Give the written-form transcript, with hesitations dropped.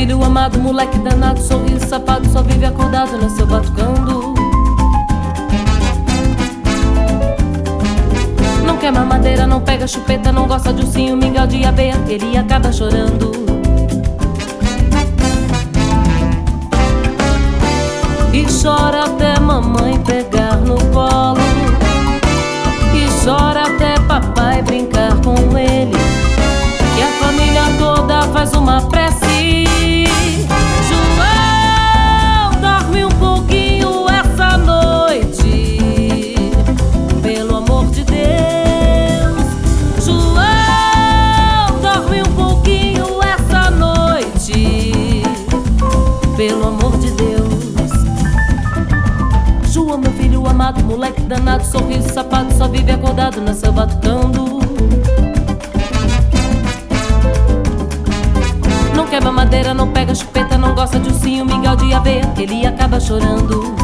filho amado, moleque danado, sorriso safado, só vive acordado, nasceu batucando. Não quer mamadeira, não pega chupeta, não gosta de ursinho, mingau de aveia, ele acaba chorando. E chora até mamãe pegar no colo, e chora até papai brincar com ele, e a família toda faz uma prece. João, dorme um pouquinho essa noite, pelo amor de Deus. João, dorme um pouquinho essa noite, pelo amor de Deus. João, meu filho amado, moleque danado, sorriso safado, só vive acordado, nasceu batucando. Não quer mamadeira, não pega chupeta, não gosta de ursinho, mingau de aveia, ele acaba chorando.